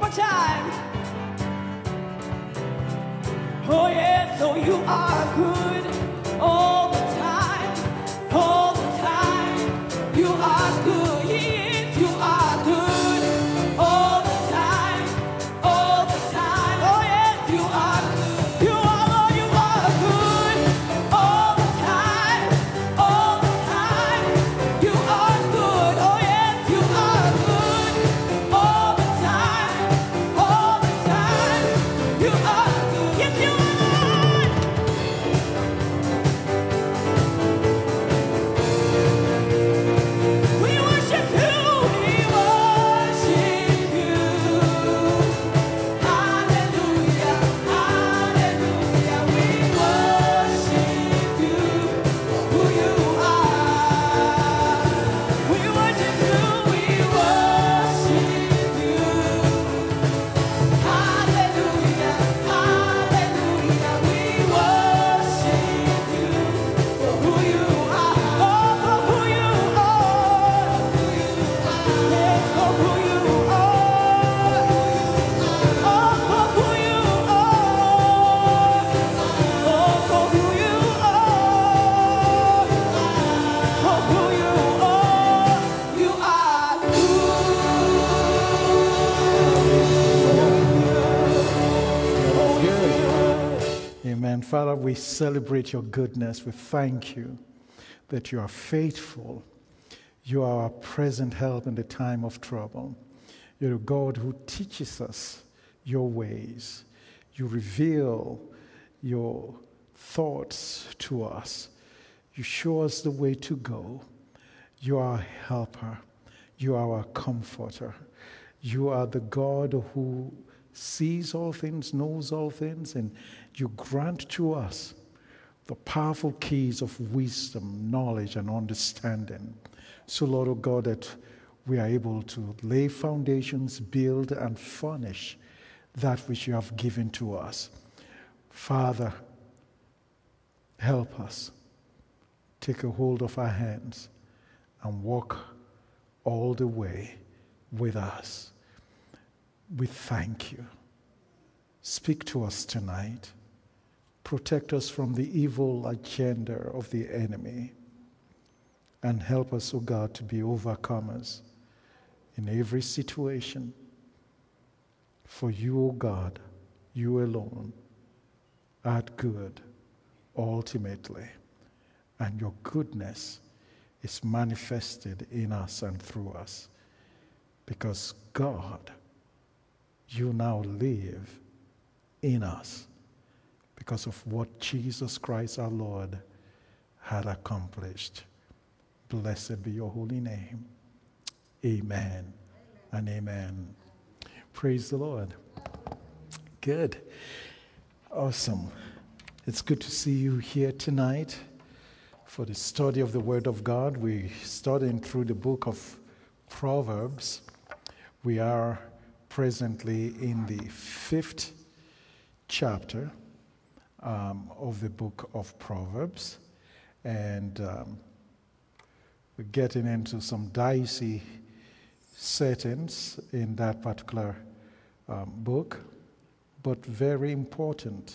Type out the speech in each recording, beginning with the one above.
more time. Oh yes, so you are good all the time, all the time. You are good, yes, you are good all the time, all the time. Oh yes, you are good. You are, Lord, you are good all the time, all the time. You are good, oh yes, you are good all the time, all the time. You are good, yes, you are. We worship you, we worship you. Hallelujah, hallelujah. We worship you, who you are. We worship you, we worship you. Hallelujah, hallelujah. We worship you for who you are. Oh, for who you are. Yes, for who you are. Oh, for who you are. Oh, for who you are. For who you are. You are Amen. Father, we celebrate your goodness. We thank you that you are faithful. You are our present help in the time of trouble. You're a God who teaches us your ways. You reveal your thoughts to us. You show us the way to go. You are a helper. You are our comforter. You are the God who sees all things, knows all things, and you grant to us the powerful keys of wisdom, knowledge, and understanding. So, Lord, oh God, that we are able to lay foundations, build, and furnish that which you have given to us. Father, help us. Take a hold of our hands and walk all the way with us. We thank you. Speak to us tonight. Protect us from the evil agenda of the enemy. And help us, O God, to be overcomers in every situation. For you, O God, you alone art good ultimately. And your goodness is manifested in us and through us. Because God, you now live in us because of what Jesus Christ our Lord had accomplished. Blessed be your holy name. Amen and amen. Praise the Lord. Good. Awesome. It's good to see you here tonight for the study of the Word of God. We're studying through the book of Proverbs. We are presently in the 5th chapter of the book of Proverbs. And we're getting into some dicey settings in that particular book, but very important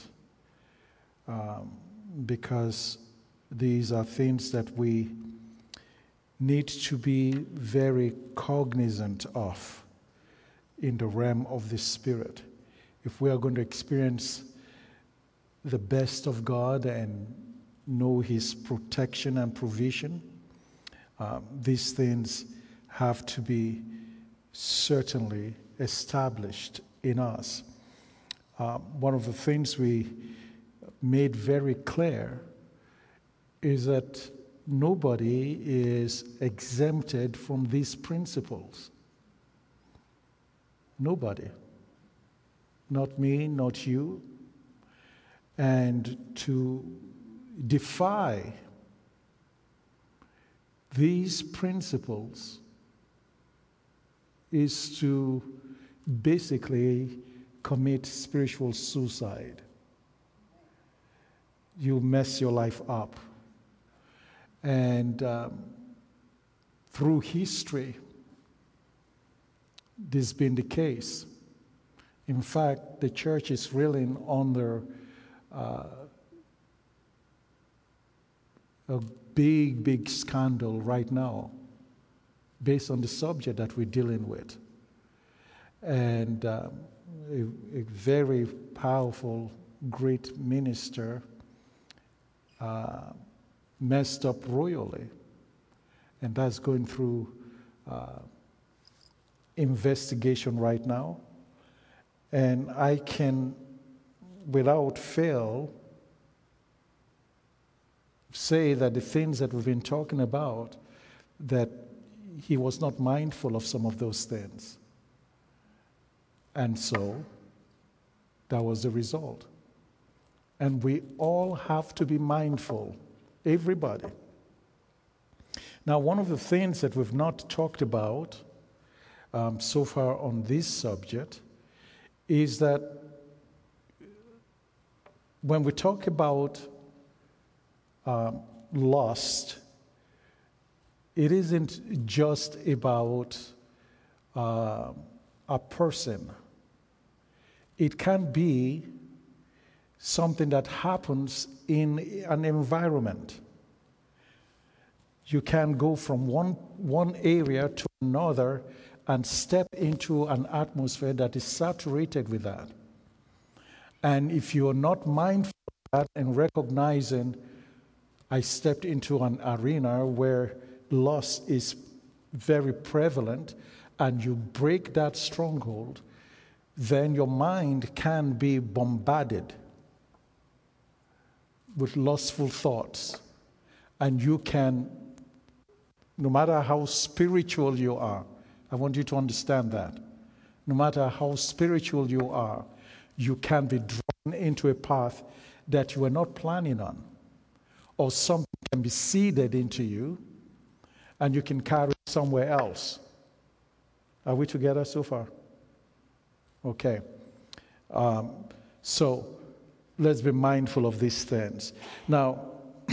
because these are things that we need to be very cognizant of in the realm of the Spirit. If we are going to experience the best of God and know His protection and provision, these things have to be certainly established in us. One of the things we made very clear is that nobody is exempted from these principles. Nobody. Not me, not you. And to defy these principles is to basically commit spiritual suicide. You mess your life up. And through history, this has been the case. In fact, the church is reeling under a big scandal right now based on the subject that we're dealing with. And a very powerful, great minister messed up royally. And that's going through investigation right now. And I can, without fail, say that the things that we've been talking about, that he was not mindful of some of those things. And so, that was the result. And we all have to be mindful, everybody. Now, one of the things that we've not talked about so far on this subject is that when we talk about lust, it isn't just about a person. It can be something that happens in an environment. You can go from one area to another and step into an atmosphere that is saturated with that. And if you're not mindful of that and recognizing, I stepped into an arena where lust is very prevalent, and you break that stronghold, then your mind can be bombarded with lustful thoughts. And you can, no matter how spiritual you are, I want you to understand that. No matter how spiritual you are, you can be drawn into a path that you were not planning on. Or something can be seeded into you, and you can carry it somewhere else. Are we together so far? Okay. So let's be mindful of these things. Now,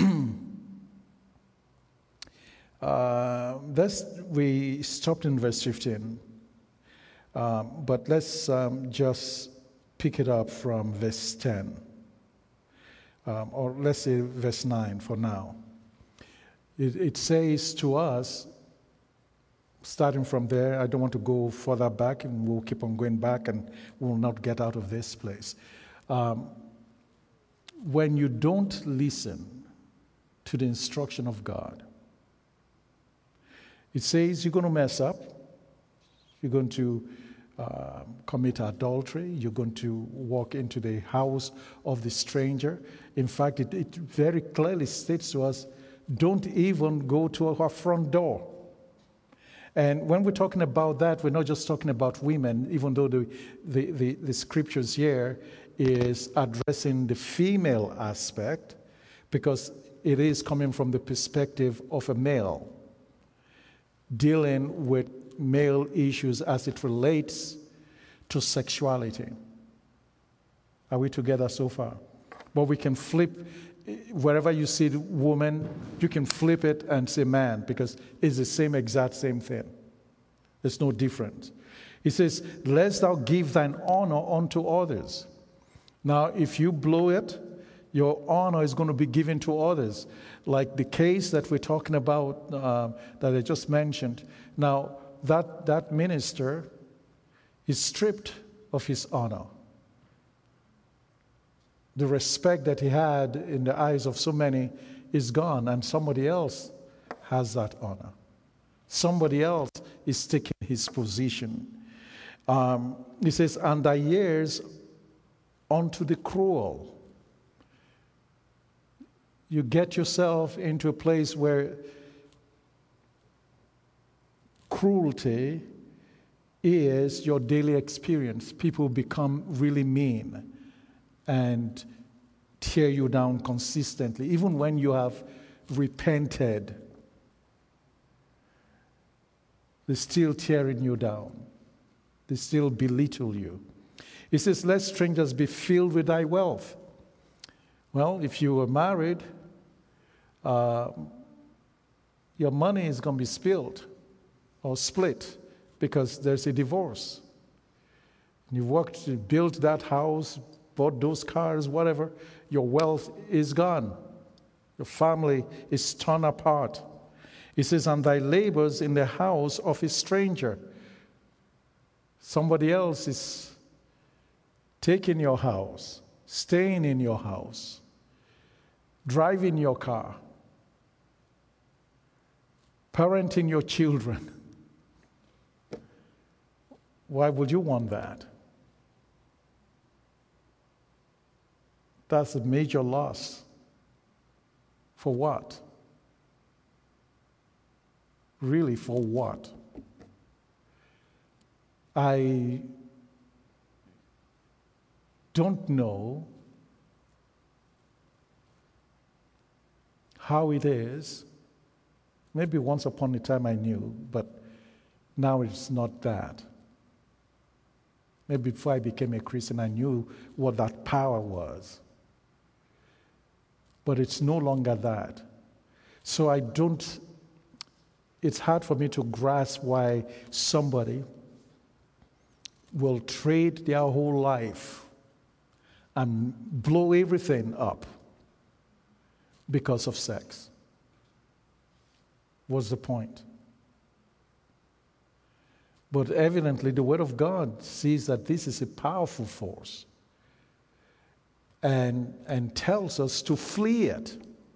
we stopped in verse 15, but let's just pick it up from verse 10, or let's say verse 9 for now. It says to us, starting from there, I don't want to go further back, and we'll keep on going back, and we'll not get out of this place. When you don't listen to the instruction of God, it says you're going to mess up, you're going to commit adultery, you're going to walk into the house of the stranger. In fact, it very clearly states to us, don't even go to our front door. And when we're talking about that, we're not just talking about women, even though the scriptures here is addressing the female aspect, because it is coming from the perspective of a male, dealing with male issues as it relates to sexuality. Are we together so far? But we can flip, wherever you see the woman, you can flip it and say man, because it's the exact same thing. There's no difference. He says, lest thou give thine honor unto others. Now, if you blow it, your honor is going to be given to others. Like the case that we're talking about, that I just mentioned. Now, that minister is stripped of his honor. The respect that he had in the eyes of so many is gone, and somebody else has that honor. Somebody else is taking his position. He says, and thy ears unto the cruel. You get yourself into a place where cruelty is your daily experience. People become really mean and tear you down consistently, even when you have repented. They're still tearing you down. They still belittle you. He says, let strangers be filled with thy wealth. Well, if you were married, your money is going to be spilled or split because there's a divorce. You worked to build that house, bought those cars, whatever. Your wealth is gone. Your family is torn apart. He says, and thy labors in the house of a stranger. Somebody else is taking your house, staying in your house, driving your car, parenting your children. Why would you want that? That's a major loss. For what? Really, for what? I don't know how it is. Maybe once upon a time I knew, but now it's not that. Maybe before I became a Christian, I knew what that power was. But it's no longer that. So it's hard for me to grasp why somebody will trade their whole life and blow everything up because of sex. What's the point? But evidently, the Word of God sees that this is a powerful force and tells us to flee it.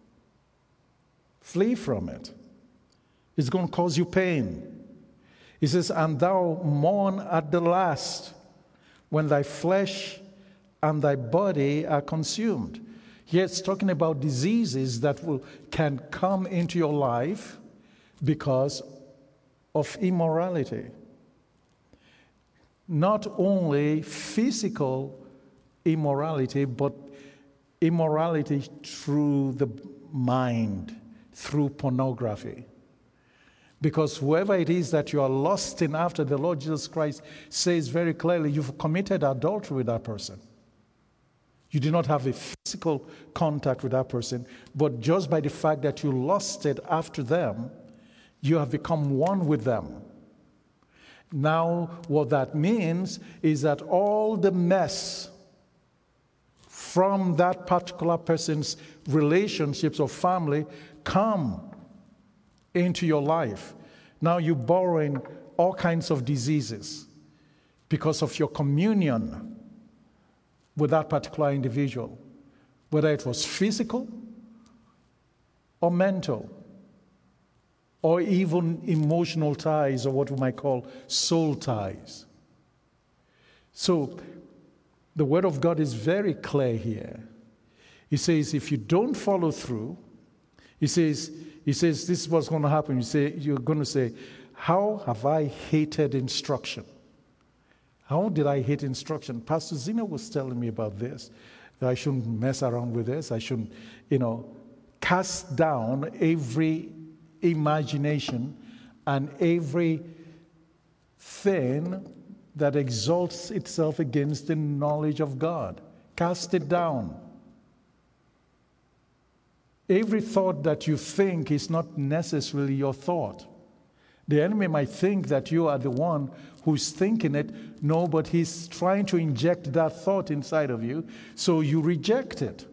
Flee from it. It's going to cause you pain. He says, and thou mourn at the last, when thy flesh and thy body are consumed. Here it's talking about diseases that can come into your life because of immorality. Not only physical immorality, but immorality through the mind, through pornography. Because whoever it is that you are lusting after, the Lord Jesus Christ says very clearly, you've committed adultery with that person. You do not have a physical contact with that person, but just by the fact that you lusted after them, you have become one with them. Now, what that means is that all the mess from that particular person's relationships or family come into your life. Now you're borrowing all kinds of diseases because of your communion with that particular individual, whether it was physical or mental or even emotional ties, or what we might call soul ties. So the Word of God is very clear here. He says, if you don't follow through, he says, this is what's going to happen. You're going to say, how have I hated instruction? How did I hate instruction? Pastor Zina was telling me about this, that I shouldn't mess around with this. I shouldn't, cast down every imagination and every thing that exalts itself against the knowledge of God. Cast it down. Every thought that you think is not necessarily your thought. The enemy might think that you are the one who's thinking it. No, but he's trying to inject that thought inside of you, so you reject it.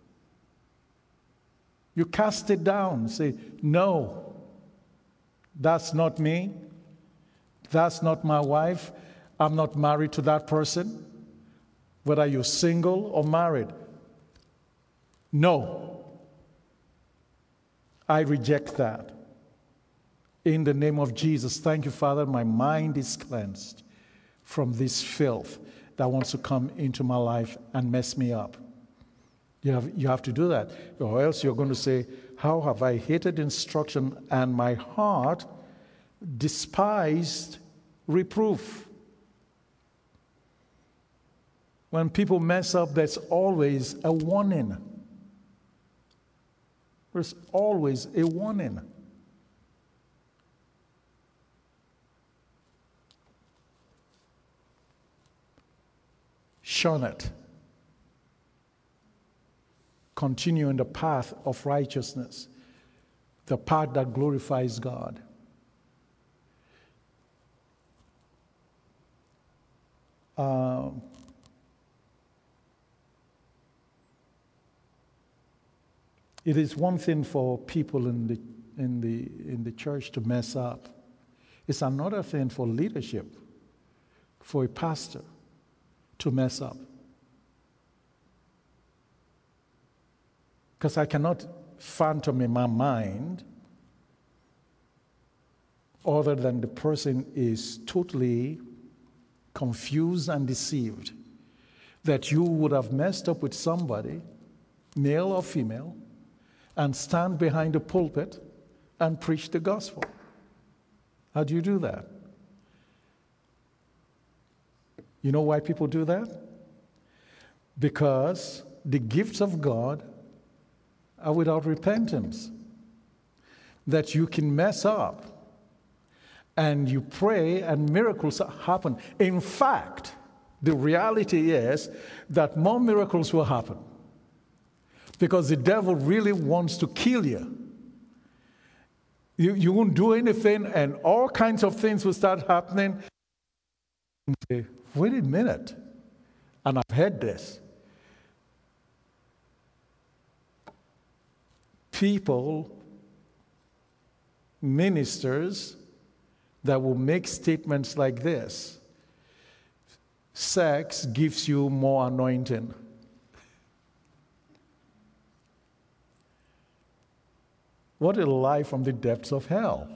You cast it down. Say, no, that's not me. That's not my wife. I'm not married to that person. Whether you're single or married. No. I reject that. In the name of Jesus, thank you, Father. My mind is cleansed from this filth that wants to come into my life and mess me up. You have to do that, or else you're going to say, how have I hated instruction and my heart despised reproof? When people mess up, there's always a warning. There's always a warning. Shun it. Continue in the path of righteousness, the path that glorifies God. It is one thing for people in the church to mess up. It's another thing for leadership, for a pastor to mess up. Because I cannot phantom in my mind other than the person is totally confused and deceived that you would have messed up with somebody, male or female, and stand behind the pulpit and preach the gospel. How do you do that? You know why people do that? Because the gifts of God are without repentance. That you can mess up and you pray and miracles happen. In fact, the reality is that more miracles will happen because the devil really wants to kill you. You won't do anything and all kinds of things will start happening. And say, wait a minute, and I've heard this. People, ministers, that will make statements like this: sex gives you more anointing. What a lie from the depths of hell.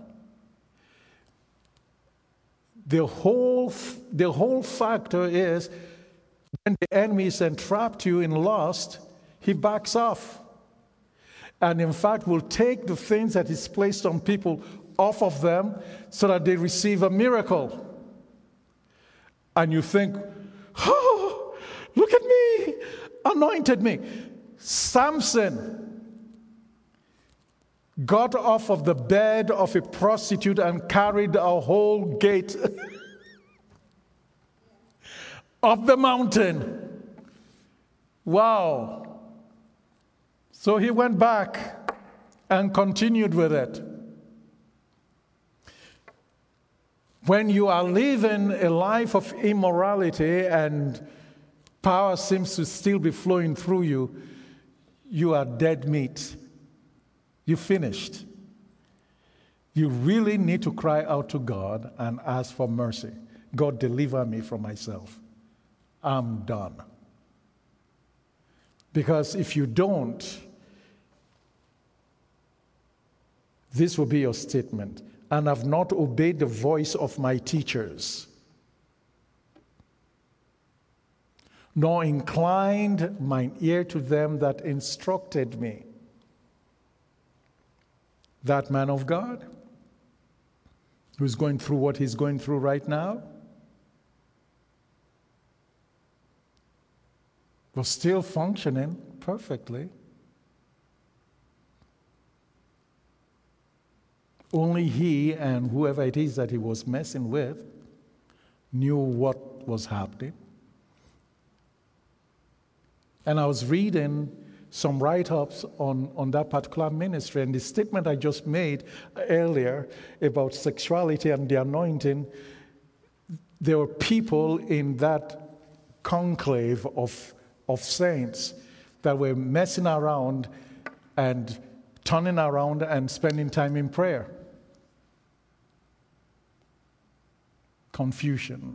The whole factor is when the enemy has entrapped you in lust, he backs off. And in fact will take the things that is placed on people off of them so that they receive a miracle. And you think, oh, look at me, anointed me. Samson got off of the bed of a prostitute and carried a whole gate of the mountain. Wow. So he went back and continued with it. When you are living a life of immorality and power seems to still be flowing through you, you are dead meat. You finished. You really need to cry out to God and ask for mercy. God, deliver me from myself. I'm done. Because if you don't, this will be your statement. And I've not obeyed the voice of my teachers, nor inclined mine ear to them that instructed me. That man of God who's going through what he's going through right now was still functioning perfectly. Only he and whoever it is that he was messing with knew what was happening. And I was reading some write-ups on that particular ministry, and the statement I just made earlier about sexuality and the anointing, there were people in that conclave of saints that were messing around and turning around and spending time in prayer. Confusion.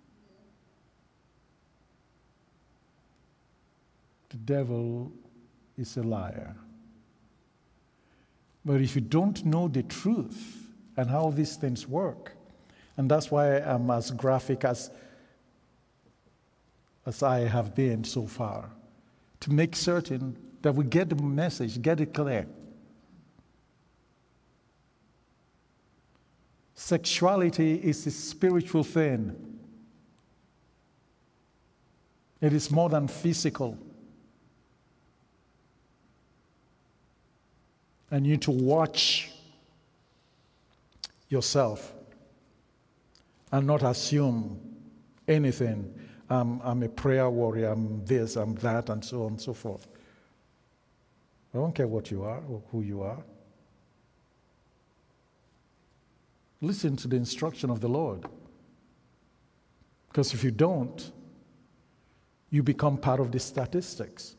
The devil is a liar. But if you don't know the truth and how these things work, and that's why I'm as graphic as I have been so far, to make certain that we get the message, get it clear. Sexuality is a spiritual thing. It is more than physical. And you need to watch yourself and not assume anything. I'm a prayer warrior, I'm this, I'm that, and so on and so forth. I don't care what you are or who you are. Listen to the instruction of the Lord. Because if you don't, you become part of the statistics.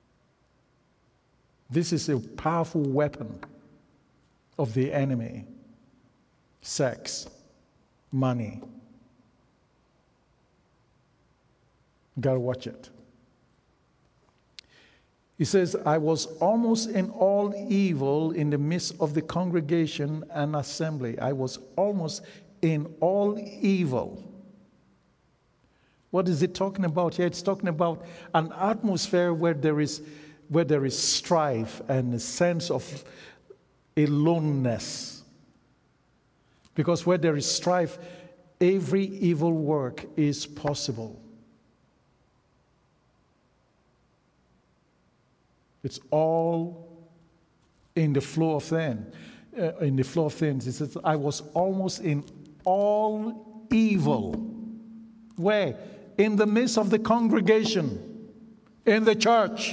This is a powerful weapon of the enemy. Sex, money. You gotta watch it. He says, I was almost in all evil in the midst of the congregation and assembly. I was almost in all evil. What is it talking about here? It's talking about an atmosphere where there is strife and a sense of aloneness. Because where there is strife, every evil work is possible. It's all in the flow of things. It says, I was almost in all evil. Where? In the midst of the congregation, in the church.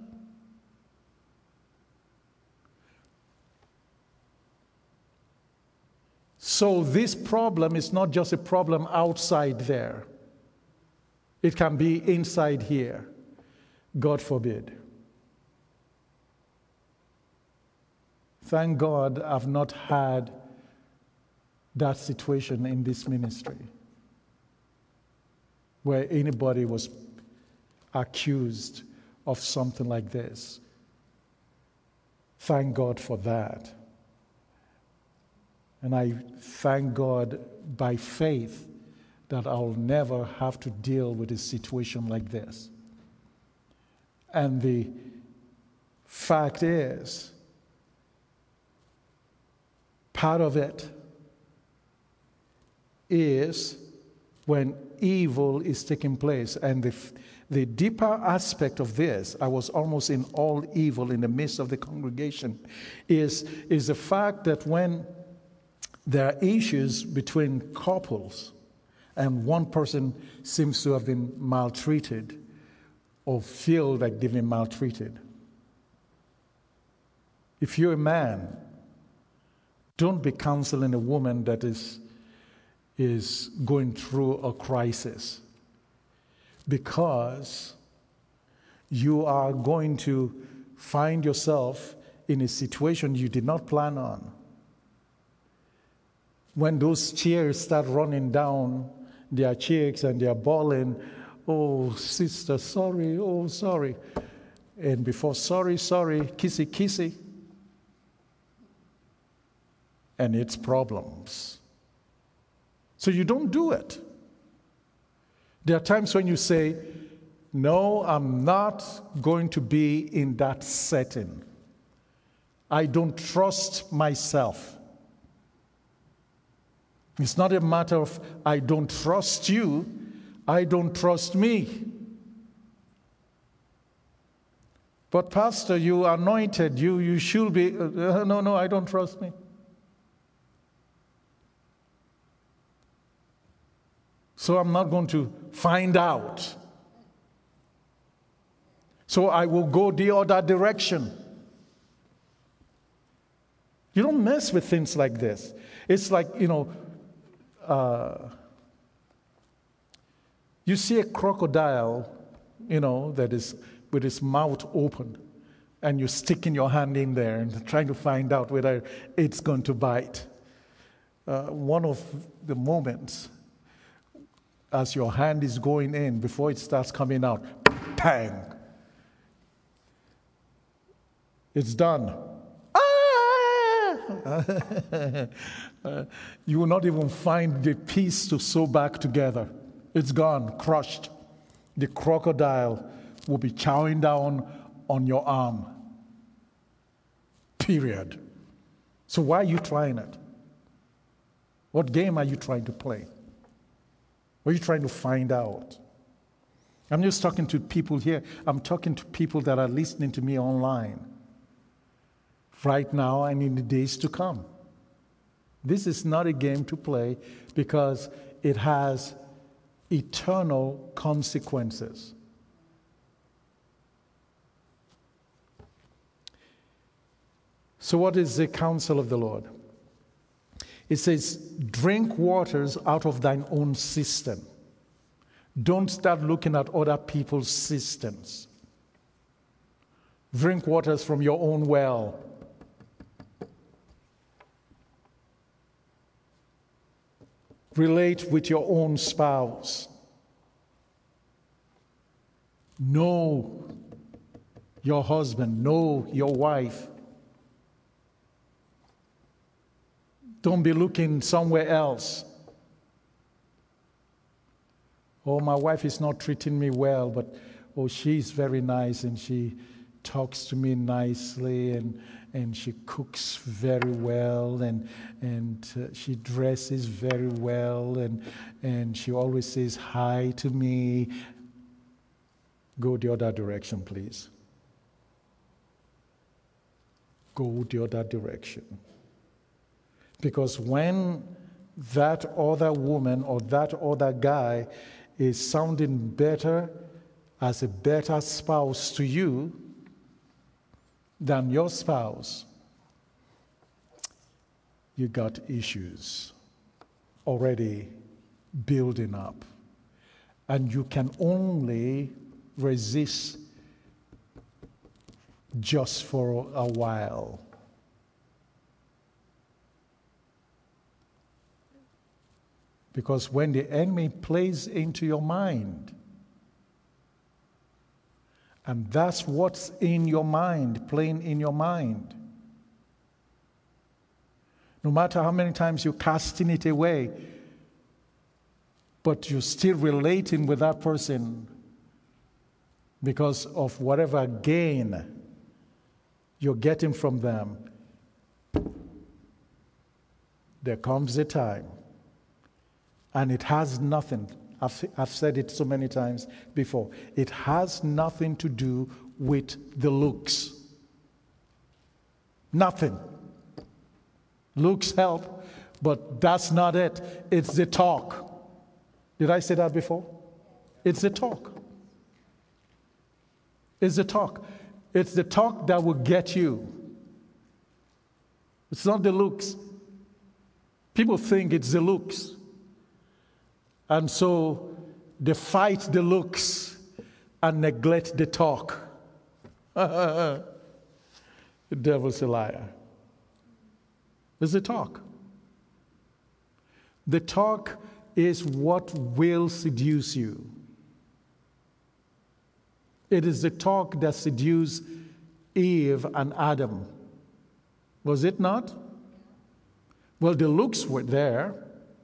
So this problem is not just a problem outside there. It can be inside here. God forbid. Thank God I've not had that situation in this ministry where anybody was accused of something like this. Thank God for that. And I thank God by faith that I'll never have to deal with a situation like this. And the fact is, part of it is when evil is taking place. And the deeper aspect of this, I was almost in all evil in the midst of the congregation, is the fact that when there are issues between couples and one person seems to have been maltreated or feel like they've been maltreated. If you're a man, don't be counseling a woman that is going through a crisis, because you are going to find yourself in a situation you did not plan on. When those tears start running down their cheeks and they're bawling, oh, sister, sorry, oh, sorry. And before sorry, kissy, kissy. And it's problems. So you don't do it. There are times when you say, no, I'm not going to be in that setting. I don't trust myself. It's not a matter of I don't trust you, I don't trust me. But Pastor, you anointed, you should be, no, I don't trust me. So I'm not going to find out. So I will go the other direction. You don't mess with things like this. It's like, you see a crocodile, that is with its mouth open, and you're sticking your hand in there and trying to find out whether it's going to bite. One of the moments, as your hand is going in, before it starts coming out, bang! It's done. You will not even find the piece to sew back together. It's gone, crushed. The crocodile will be chowing down on your arm. Period. So why are you trying it? What game are you trying to play? What are you trying to find out? I'm just talking to people here. I'm talking to people that are listening to me online right now and in the days to come. This is not a game to play because it has eternal consequences. So what is the counsel of the Lord? It says, drink waters out of thine own cistern. Don't start looking at other people's systems. Drink waters from your own well. Relate with your own spouse. Know your husband. Know your wife. Don't be looking somewhere else. Oh, my wife is not treating me well, but she's very nice and she talks to me nicely and she cooks very well and she dresses very well and she always says hi to me. Go the other direction, please. Go the other direction. Because when that other woman or that other guy is sounding better as a better spouse to you than your spouse, you got issues already building up. And you can only resist just for a while. Because when the enemy plays into your mind, and that's what's in your mind, playing in your mind. No matter how many times you're casting it away, but you're still relating with that person because of whatever gain you're getting from them, there comes a time, and it has nothing, I've said it so many times before, it has nothing to do with the looks. Nothing. Looks help, but that's not it. It's the talk. Did I say that before? It's the talk. It's the talk. It's the talk that will get you. It's not the looks. People think it's the looks. And so they fight the looks and neglect the talk. The devil's a liar. It's the talk. The talk is what will seduce you. It is the talk that seduced Eve and Adam. Was it not? Well, the looks were there.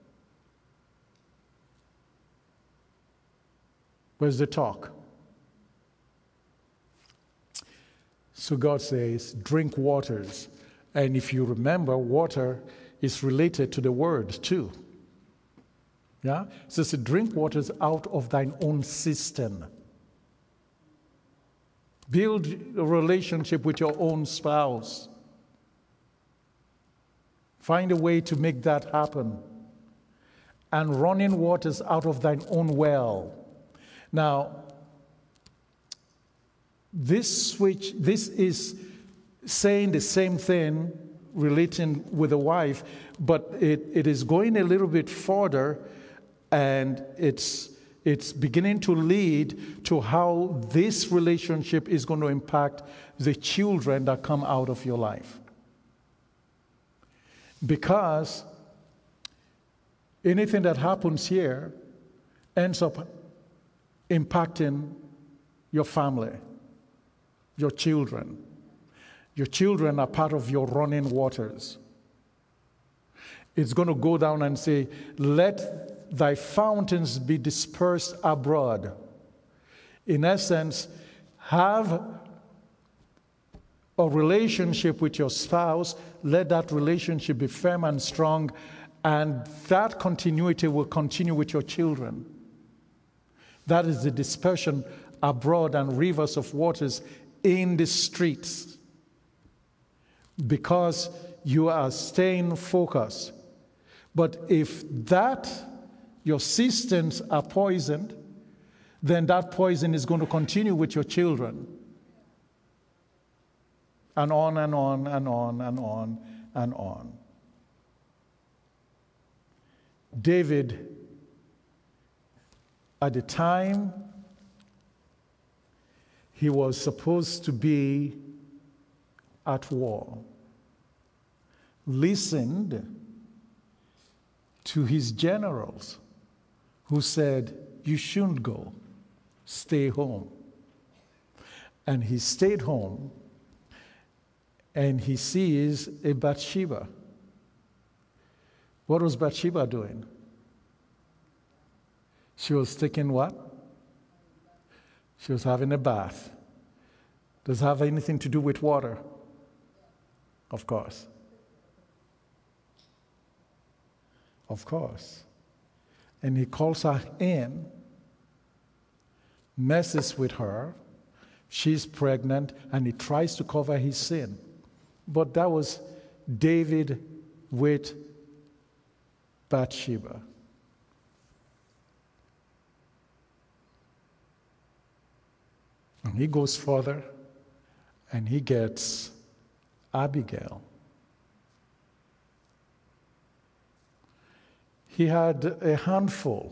Where's the talk? So God says, drink waters. And if you remember, water is related to the word too. Yeah? So it's drink waters out of thine own cistern. Build a relationship with your own spouse. Find a way to make that happen. And running waters out of thine own well. Now, this is saying the same thing, relating with a wife, but it is going a little bit further, and it's beginning to lead to how this relationship is going to impact the children that come out of your life. Because anything that happens here ends up impacting your family, your children. Your children are part of your running waters. It's going to go down and say, let thy fountains be dispersed abroad. In essence, have a relationship with your spouse. Let that relationship be firm and strong, and that continuity will continue with your children. That is the dispersion abroad and rivers of waters in the streets. Because you are staying focused. But if your systems are poisoned, then that poison is going to continue with your children. And on and on and on and on and on. David At the time, he was supposed to be at war, listened to his generals who said, "You shouldn't go, stay home." And he stayed home, and he sees a Bathsheba. What was Bathsheba doing? She was taking what? She was having a bath. Does it have anything to do with water? Of course. Of course. And he calls her in, messes with her. She's pregnant, and he tries to cover his sin. But that was David with Bathsheba. And he goes further, and he gets Abigail. He had a handful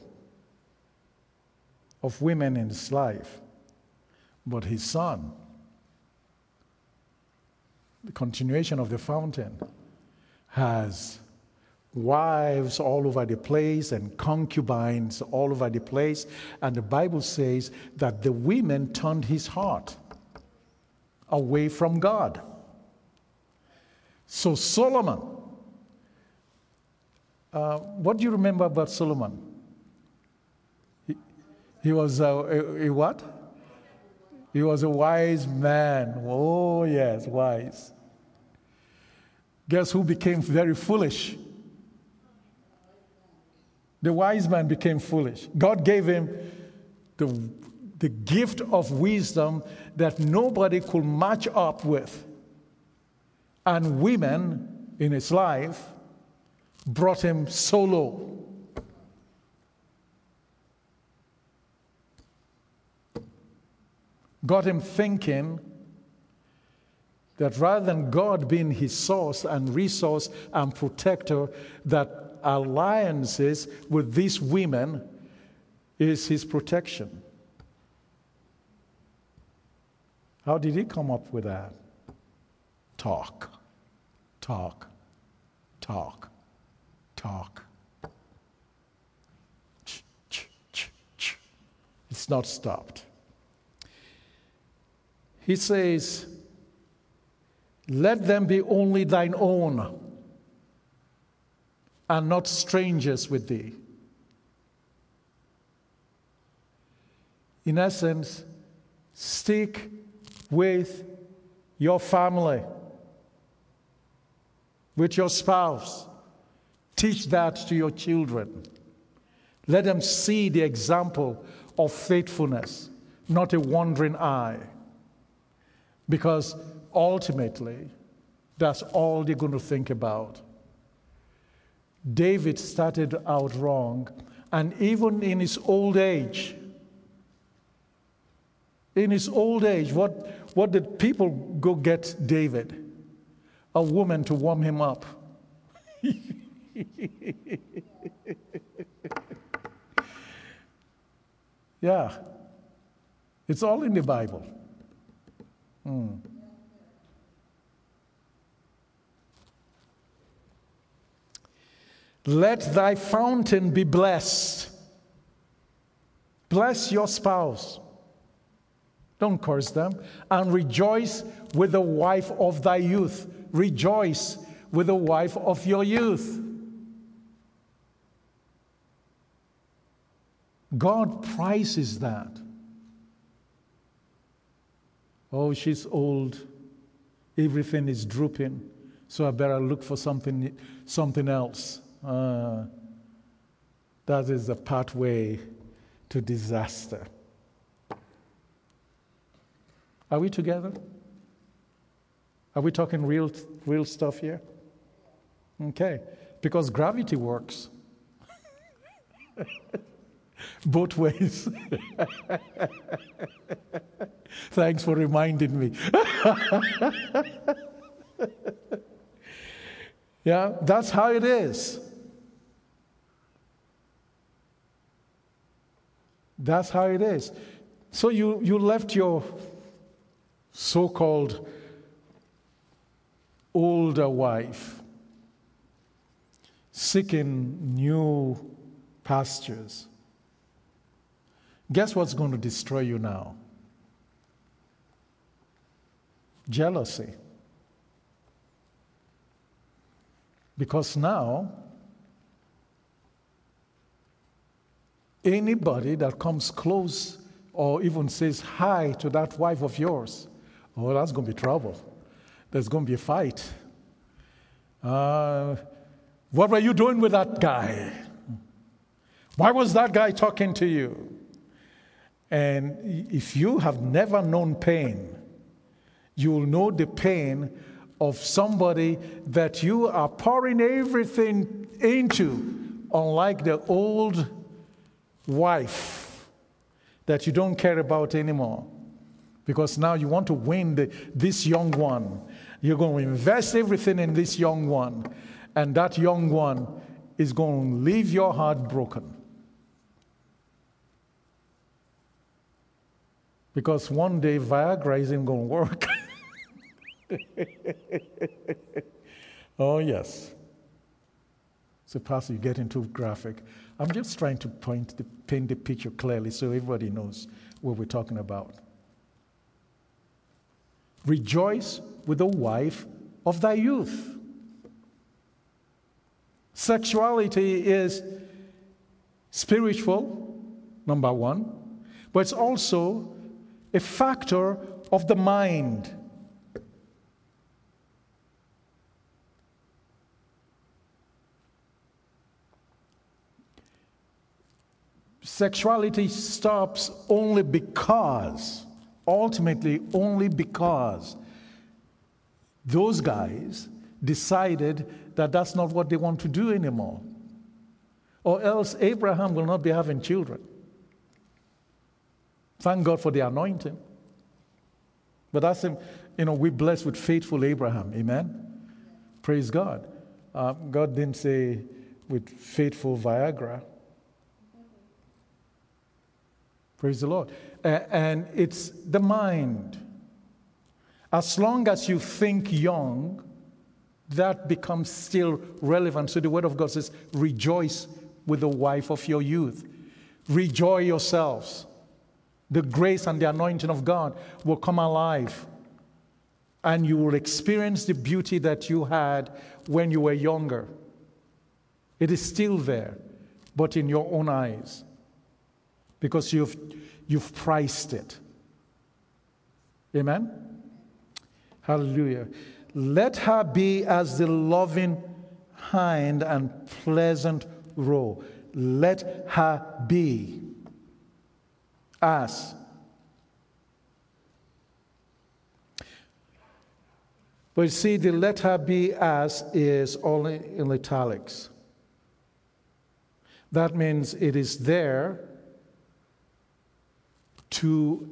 of women in his life, but his son, the continuation of the fountain, has wives all over the place and concubines all over the place. And the Bible says that the women turned his heart away from God. So Solomon, what do you remember about Solomon? He was a what? He was a wise man. Oh yes, wise. Guess who became very foolish? The wise man became foolish. God gave him the gift of wisdom that nobody could match up with. And women in his life brought him so low. Got him thinking that rather than God being his source and resource and protector, that alliances with these women is his protection. How did he come up with that? Talk, talk, talk, talk. It's not stopped. He says, "Let them be only thine own, and not strangers with thee." In essence, stick with your family, with your spouse. Teach that to your children. Let them see the example of faithfulness, not a wandering eye. Because ultimately, that's all they're going to think about. David started out wrong, and even in his old age, what did people go get David? A woman to warm him up. Yeah, it's all in the Bible. Let thy fountain be blessed. Bless your spouse. Don't curse them. And rejoice with the wife of thy youth. Rejoice with the wife of your youth. God prizes that. Oh, she's old. Everything is drooping. So I better look for something else. That is the pathway to disaster. Are we together? Are we talking real stuff here? Okay. Because gravity works. Both ways. Thanks for reminding me. Yeah, that's how it is. How That's how it is. So you left your so-called older wife seeking new pastures. Guess what's going to destroy you now? Jealousy. Because now, anybody that comes close or even says hi to that wife of yours, oh, that's going to be trouble. There's going to be a fight. What were you doing with that guy? Why was that guy talking to you? And if you have never known pain, you will know the pain of somebody that you are pouring everything into, unlike the old wife that you don't care about anymore. Because now you want to win this young one. You're going to invest everything in this young one. And that young one is going to leave your heart broken. Because one day Viagra isn't going to work. Oh, yes. So, Pastor, you get into graphic. I'm just trying to paint the picture clearly so everybody knows what we're talking about. Rejoice with the wife of thy youth. Sexuality is spiritual, number one, but it's also a factor of the mind. Sexuality stops ultimately only because those guys decided that that's not what they want to do anymore. Or else Abraham will not be having children. Thank God for the anointing. But that's him, we're blessed with faithful Abraham. Amen? Praise God. God didn't say with faithful Viagra. Praise the Lord. And it's the mind. As long as you think young, that becomes still relevant. So the Word of God says, rejoice with the wife of your youth. Rejoice yourselves. The grace and the anointing of God will come alive. And you will experience the beauty that you had when you were younger. It is still there, but in your own eyes. Because you've priced it. Amen? Hallelujah. Let her be as the loving hind and pleasant roe. Let her be as. But you see, the let her be as is only in italics. That means it is there to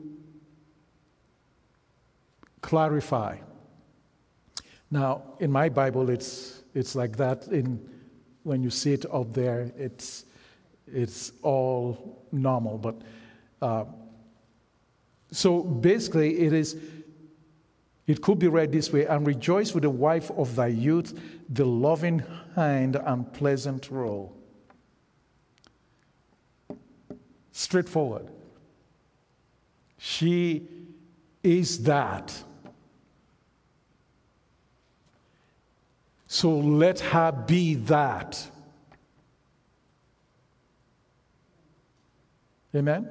clarify. Now, in my Bible, it's like that. When you see it up there, it's all normal. But so basically, it could be read this way: and rejoice with the wife of thy youth, the loving hind and pleasant roe. Straightforward. She is that. So let her be that. Amen?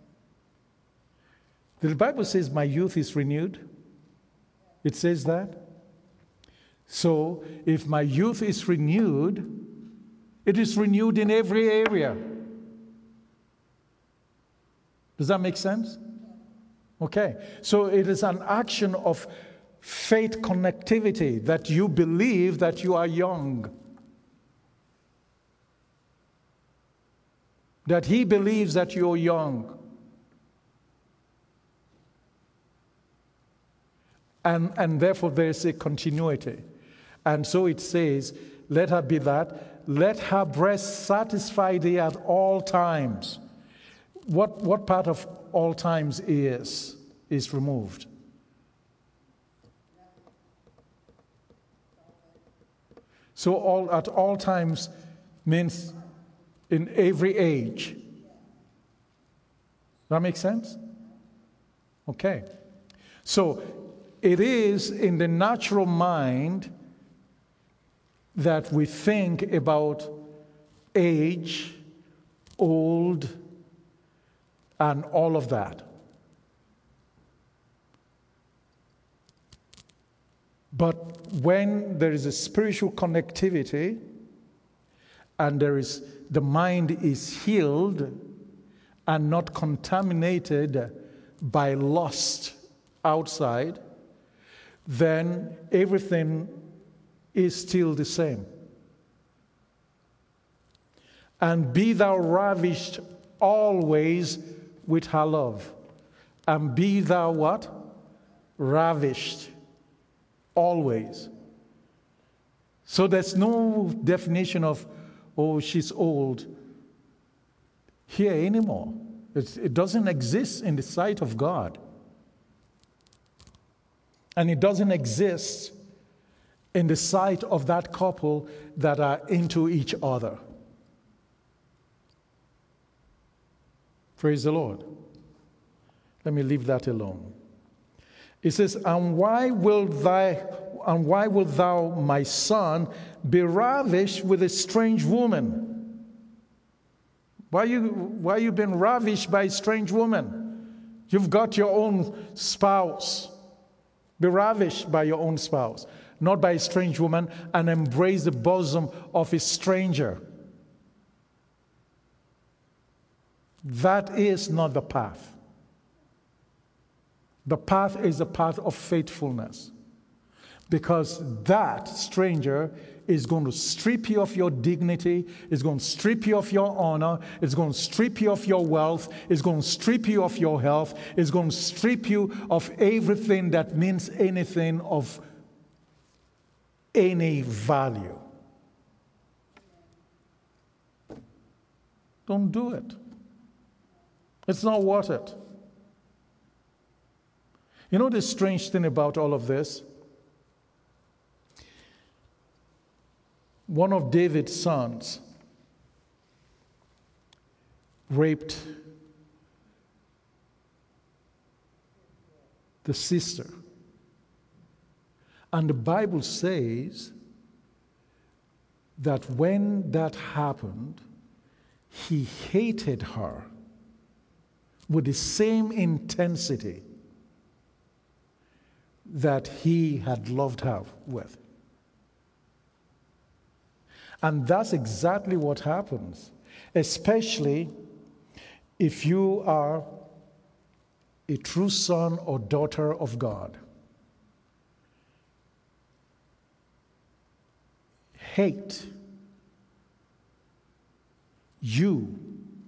The Bible says, my youth is renewed. It says that. So if my youth is renewed, it is renewed in every area. Does that make sense? Okay. So it is an action of faith connectivity that you believe that you are young. That he believes that you're young. And therefore there is a continuity. And so it says, let her be that. Let her breast satisfy thee at all times. what part of all times is removed? So at all times means in every age. That makes sense? Okay. So it is in the natural mind that we think about age, old, and all of that. But when there is a spiritual connectivity and the mind is healed and not contaminated by lust outside, then everything is still the same. And be thou ravished always with her love. And be thou what? Ravished always. So there's no definition of, oh, she's old here anymore. It doesn't exist in the sight of God. And it doesn't exist in the sight of that couple that are into each other. Praise the Lord. Let me leave that alone. It says, and why wilt thou, my son, be ravished with a strange woman? Why you been ravished by a strange woman? You've got your own spouse. Be ravished by your own spouse, not by a strange woman, and embrace the bosom of a stranger. That is not the path. The path is the path of faithfulness. Because that stranger is going to strip you of your dignity, is going to strip you of your honor, is going to strip you of your wealth, is going to strip you of your health, is going to strip you of everything that means anything of any value. Don't do it. It's not worth it. You know the strange thing about all of this? One of David's sons raped the sister. And the Bible says that when that happened, he hated her with the same intensity that he had loved her with. And that's exactly what happens, especially if you are a true son or daughter of God. Hate you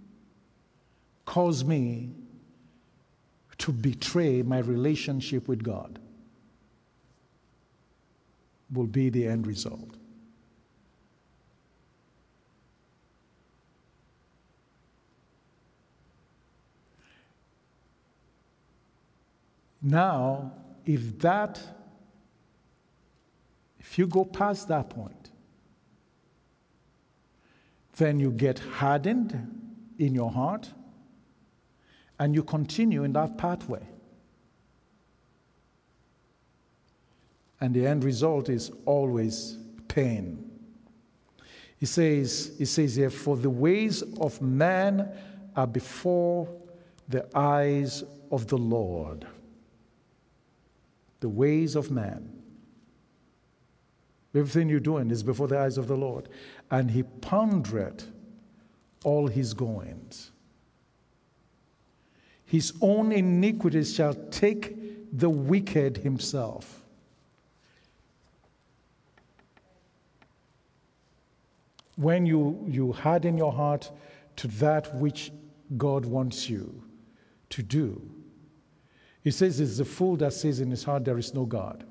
cause me to betray my relationship with God will be the end result. Now, if you go past that point, then you get hardened in your heart and you continue in that pathway. And the end result is always pain. He says here, for the ways of man are before the eyes of the Lord. The ways of man. Everything you're doing is before the eyes of the Lord. And he pondereth all his goings. His own iniquities shall take the wicked himself. When you harden your heart to that which God wants you to do, he says it's the fool that says in his heart there is no God.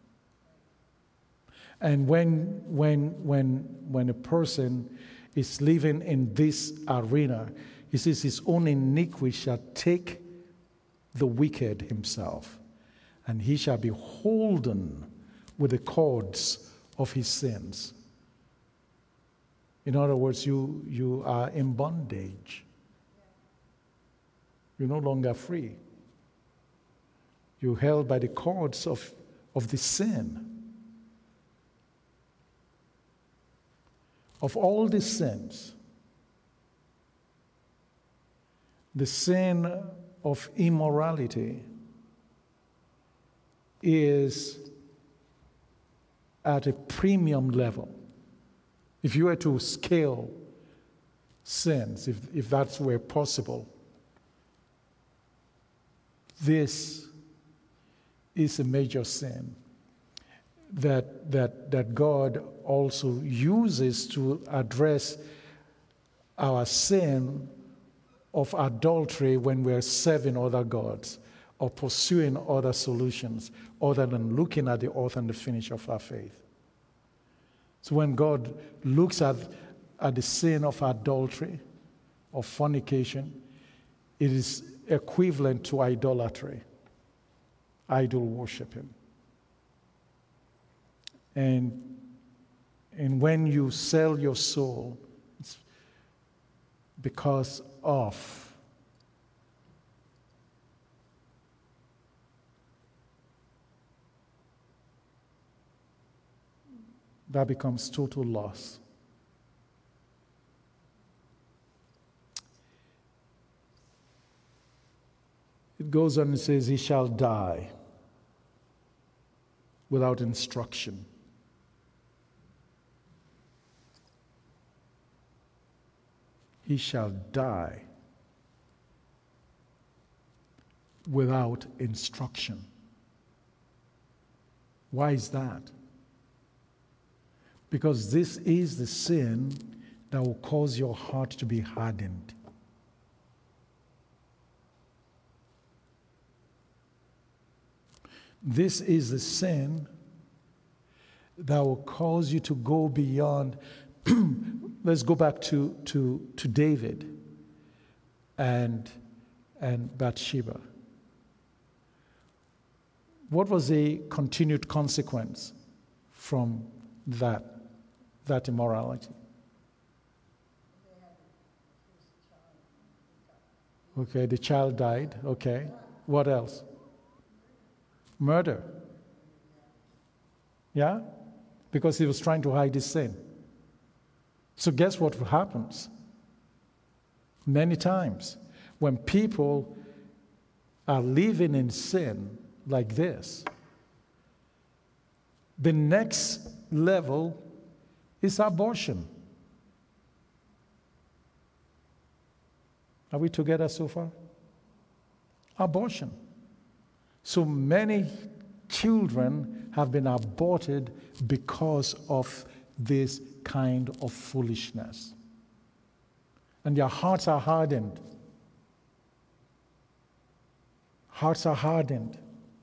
And when a person is living in this arena, He says, his own iniquity shall take the wicked himself, and he shall be holden with the cords of his sins. In other words, you are in bondage. You're no longer free. You're held by the cords of the sin. Of all the sins, the sin of immorality is at a premium level. If you were to scale sins, if that's were possible, this is a major sin that God also uses to address our sin of adultery when we're serving other gods or pursuing other solutions other than looking at the author and the finisher of our faith. So when God looks at the sin of adultery or fornication, it is equivalent to idolatry, idol worshiping. And when you sell your soul, it's because of that becomes total loss. It goes on and says, he shall die without instruction. He shall die without instruction. Why is that? Because this is the sin that will cause your heart to be hardened. This is the sin that will cause you to go beyond. Let's go back to David and Bathsheba. What was the continued consequence from that immorality? Okay, the child died. Okay. What else? Murder. Yeah? Because he was trying to hide his sin. So guess what happens? Many times, when people are living in sin like this, the next level is abortion. Are we together so far? Abortion. So many children have been aborted because of this kind of foolishness. And their hearts are hardened. Hearts are hardened.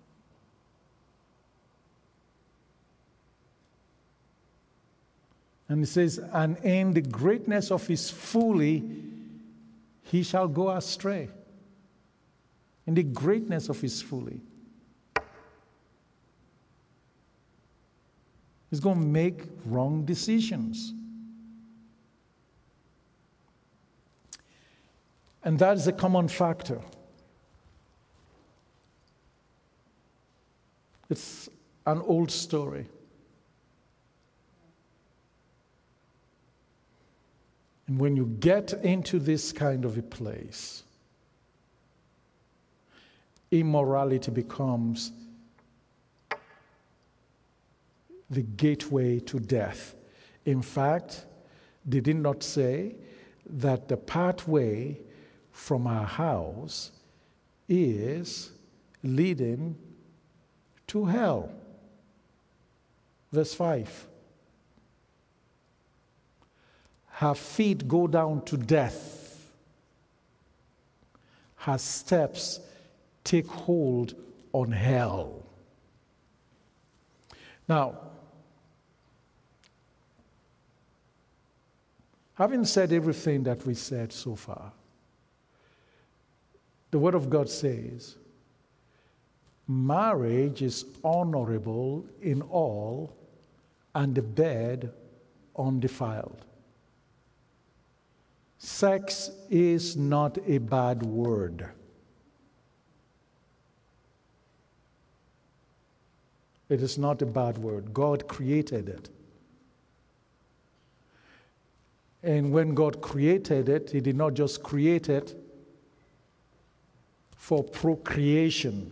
And it says, and in the greatness of his folly, he shall go astray. In the greatness of his folly. He's going to make wrong decisions. And that is a common factor. It's an old story. And when you get into this kind of a place, immorality becomes the gateway to death. In fact, they did not say that the pathway from our house is leading to hell. Verse 5. Her feet go down to death. Her steps take hold on hell. Now, having said everything that we said so far, The Word of God says, marriage is honorable in all, and the bed undefiled. Sex is not a bad word. It is not a bad word. God created it. And when God created it, He did not just create it for procreation.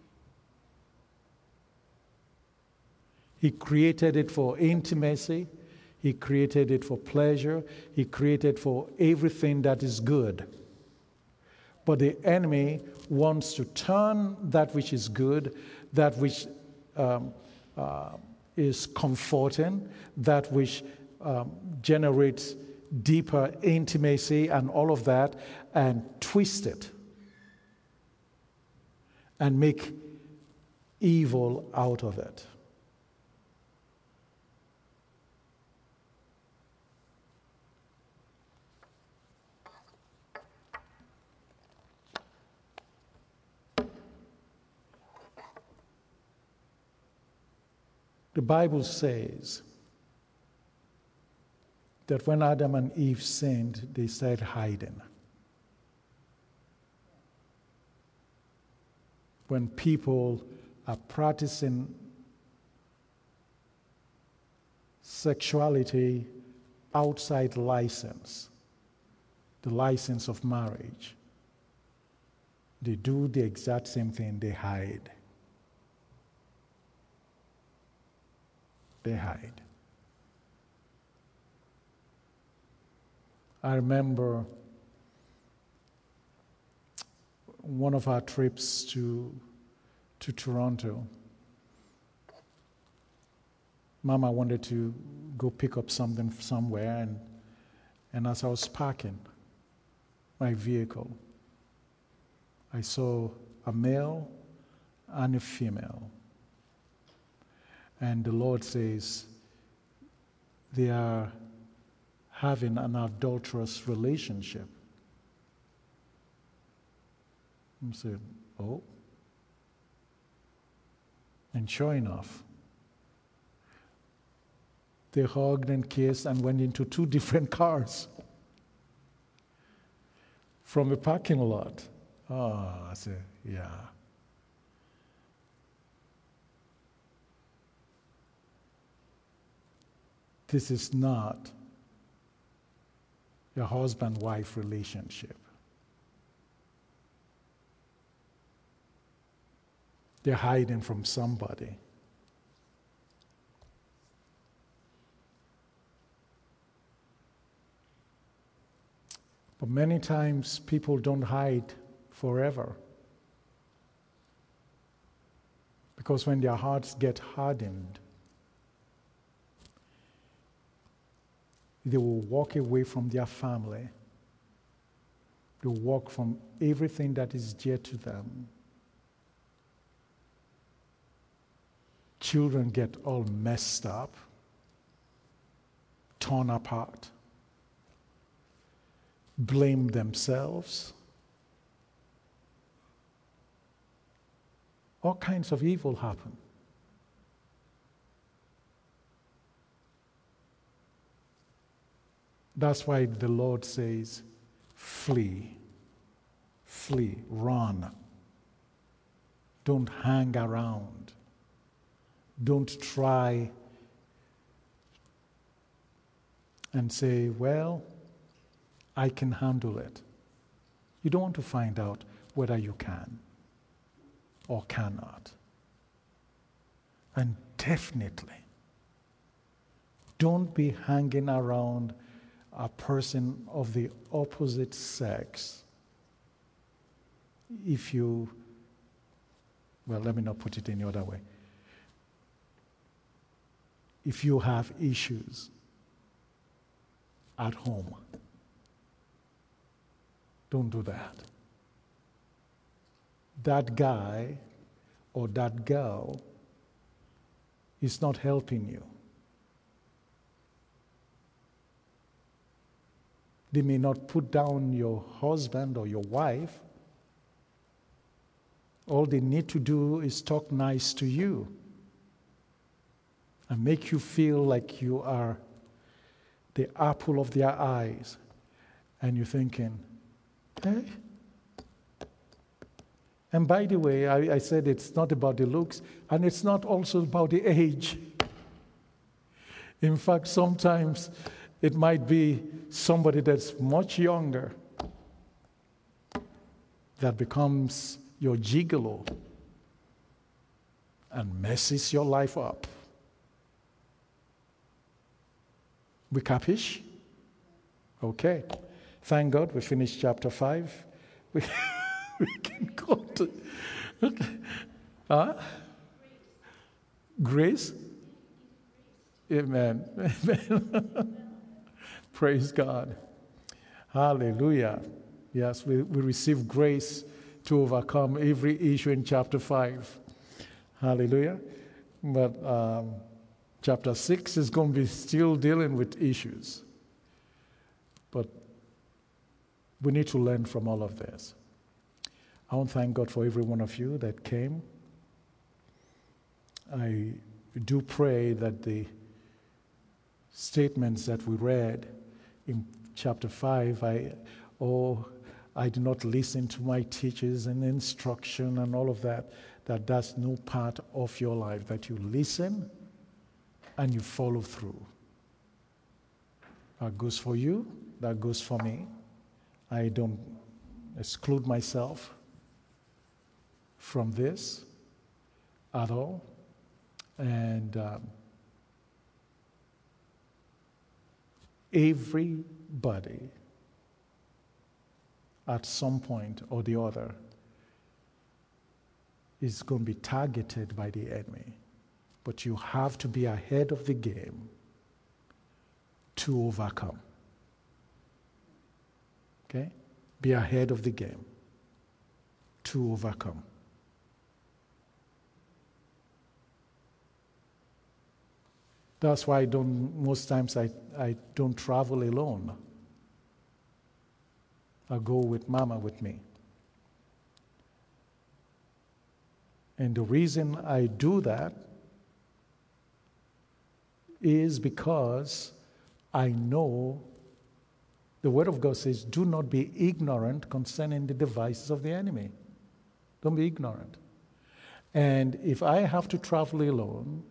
He created it for intimacy. He created it for pleasure. He created for everything that is good. But the enemy wants to turn that which is good, that which is comforting, that which generates deeper intimacy and all of that, and twist it and make evil out of it. The Bible says that when Adam and Eve sinned, they started hiding. When people are practicing sexuality outside license, the license of marriage, they do the exact same thing, they hide. They hide. I remember one of our trips to Toronto. Mama wanted to go pick up something somewhere, and as I was parking my vehicle, I saw a male and a female. And the Lord says they are having an adulterous relationship. I said, oh. And sure enough, they hugged and kissed and went into two different cars from a parking lot. Oh, I said, yeah. This is not a husband-wife relationship. They're hiding from somebody. But many times people don't hide forever. Because when their hearts get hardened, they will walk away from their family. They will walk from everything that is dear to them. Children get all messed up, torn apart, blame themselves. All kinds of evil happen. That's why the Lord says, flee, run. Don't hang around. Don't try and say, well, I can handle it. You don't want to find out whether you can or cannot. And definitely, don't be hanging around a person of the opposite sex if you, well, let me not put it any other way. If you have issues at home, don't do that. That guy or that girl is not helping you. They may not put down your husband or your wife, All they need to do is talk nice to you and make you feel like you are the apple of their eyes. And you're thinking, hey? And by the way, I said it's not about the looks, and it's not also about the age. In fact, sometimes it might be somebody that's much younger that becomes your gigolo and messes your life up. We capish? Okay. Thank God we finished chapter 5. We can go to... Okay. Grace? Amen. Amen. Praise God. Hallelujah. Yes, we receive grace to overcome every issue in chapter 5. Hallelujah. But chapter 6 is going to be still dealing with issues. But we need to learn from all of this. I want to thank God for every one of you that came. I do pray that the statements that we read in chapter 5, I do not listen to my teachers and instruction and all of that, that's no part of your life, that you listen and you follow through. That goes for you, that goes for me. I don't exclude myself from this at all. And everybody at some point or the other is going to be targeted by the enemy. But you have to be ahead of the game to overcome. Okay? Be ahead of the game to overcome. That's why most times I don't travel alone. I go with Mama with me. And the reason I do that is because I know the Word of God says, do not be ignorant concerning the devices of the enemy. Don't be ignorant. And if I have to travel alone,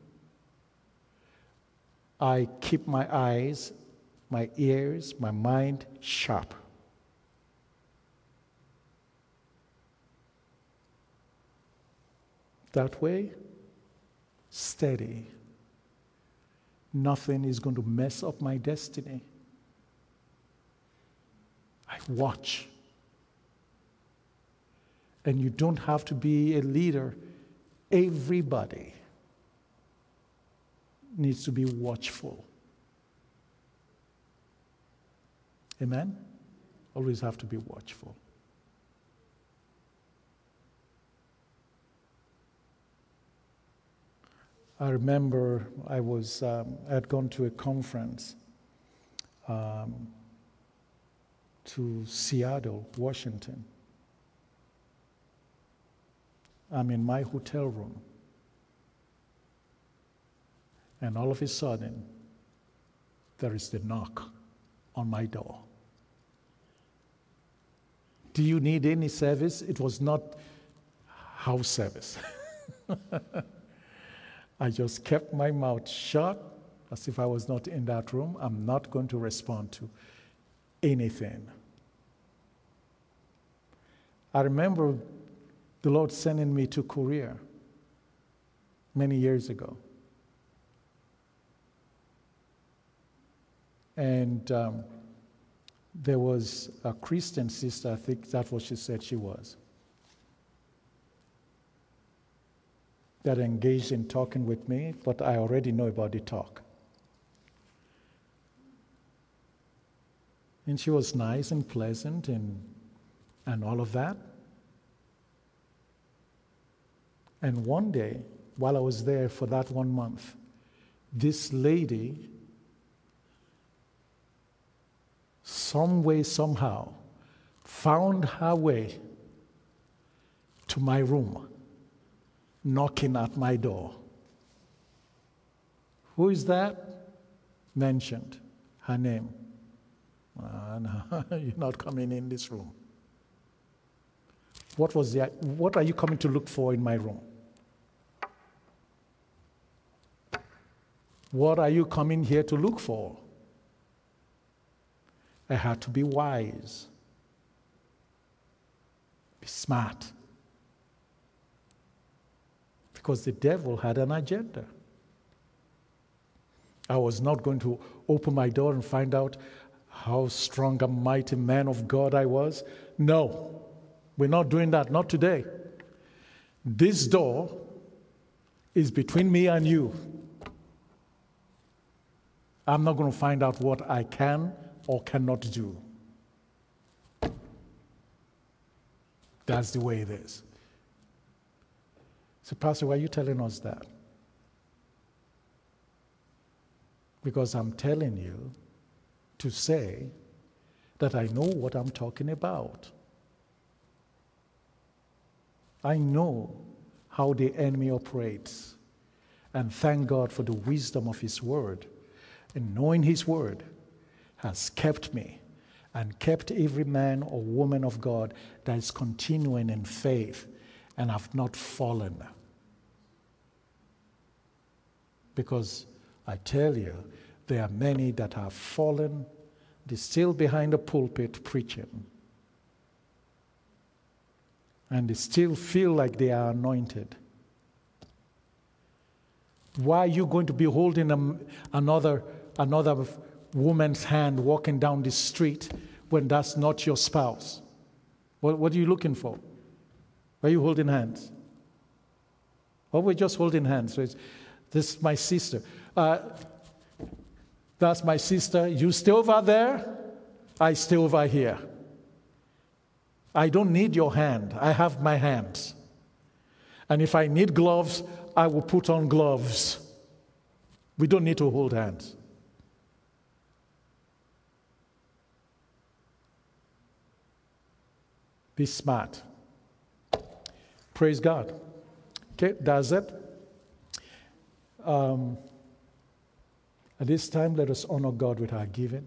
I keep my eyes, my ears, my mind sharp. That way, steady. Nothing is going to mess up my destiny. I watch. And you don't have to be a leader. Everybody needs to be watchful. Amen? Always have to be watchful. I remember I had gone to a conference to Seattle, Washington. I'm in my hotel room. And all of a sudden, there is the knock on my door. Do you need any service? It was not house service. I just kept my mouth shut as if I was not in that room. I'm not going to respond to anything. I remember the Lord sending me to Korea many years ago. And there was a Christian sister, I think that's what she said she was, that engaged in talking with me, but I already know about the talk. And she was nice and pleasant and all of that. And one day, while I was there for that 1 month, this lady, some way, somehow, found her way to my room, knocking at my door. Who is that? Mentioned her name. No, you're not coming in this room. What are you coming to look for in my room? What are you coming here to look for? I had to be wise, be smart, because the devil had an agenda. I was not going to open my door and find out how strong and mighty man of God I was. No, we're not doing that, not today. This door is between me and you. I'm not going to find out what I can or cannot do. That's the way it is. So, Pastor, why are you telling us that? Because I'm telling you to say that I know what I'm talking about. I know how the enemy operates. And thank God for the wisdom of His Word. And knowing His Word has kept me and kept every man or woman of God that is continuing in faith and have not fallen. Because I tell you, there are many that have fallen. They're still behind the pulpit preaching. And they still feel like they are anointed. Why are you going to be holding another woman's hand walking down the street when that's not your spouse? What are you looking for? Why are you holding hands? Well, we're just holding hands. So this is my sister. That's my sister. You stay over there. I stay over here. I don't need your hand. I have my hands. And if I need gloves, I will put on gloves. We don't need to hold hands. Be smart. Praise God. Okay, that's it. At this time, let us honor God with our giving.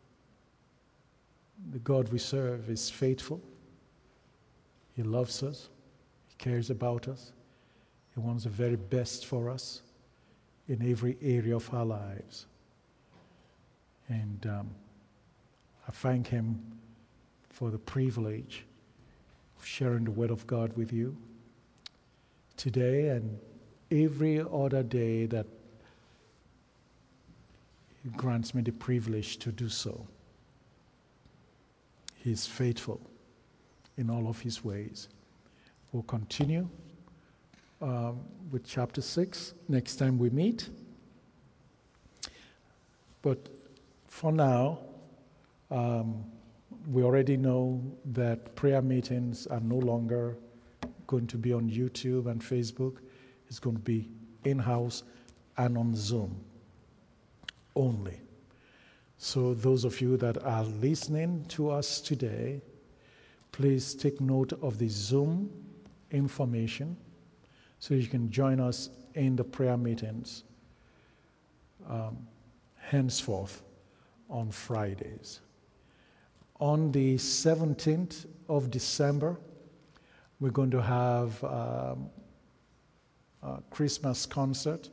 The God we serve is faithful. He loves us. He cares about us. He wants the very best for us in every area of our lives. And I thank Him for the privilege of sharing the Word of God with you today and every other day that He grants me the privilege to do so. He is faithful in all of His ways. We'll continue with chapter 6 next time we meet. But for now, we already know that prayer meetings are no longer going to be on YouTube and Facebook. It's going to be in-house and on Zoom only. So those of you that are listening to us today, please take note of the Zoom information so you can join us in the prayer meetings henceforth on Fridays. On the 17th of December, we're going to have a Christmas concert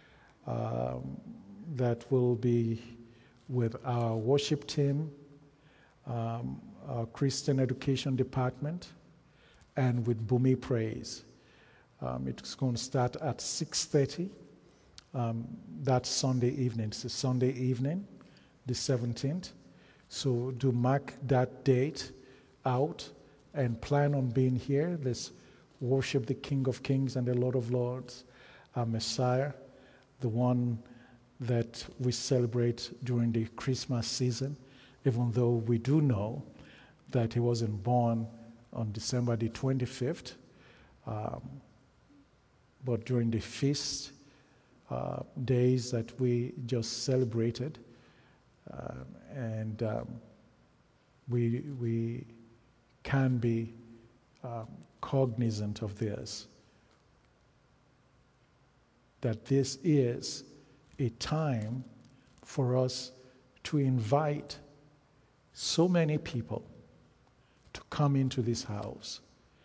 that will be with our worship team, our Christian Education Department, and with Bumi Praise. It's going to start at 6:30. That's Sunday evening. It's a Sunday evening, the 17th. So do mark that date out and plan on being here. Let's worship the King of Kings and the Lord of Lords, our Messiah, the one that we celebrate during the Christmas season, even though we do know that He wasn't born on December the 25th, but during the feast days that we just celebrated, and we can be cognizant of this, that this is a time for us to invite so many people to come into this house,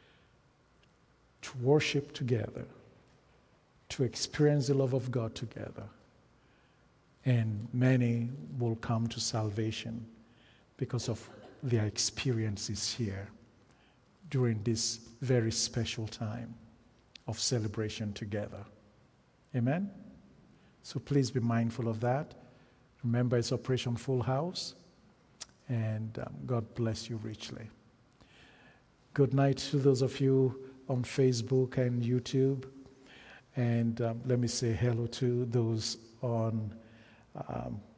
to worship together, to experience the love of God together. And many will come to salvation because of their experiences here during this very special time of celebration together. Amen? So please be mindful of that. Remember, it's Operation Full House, and God bless you richly. Good night to those of you on Facebook and YouTube, and let me say hello to those on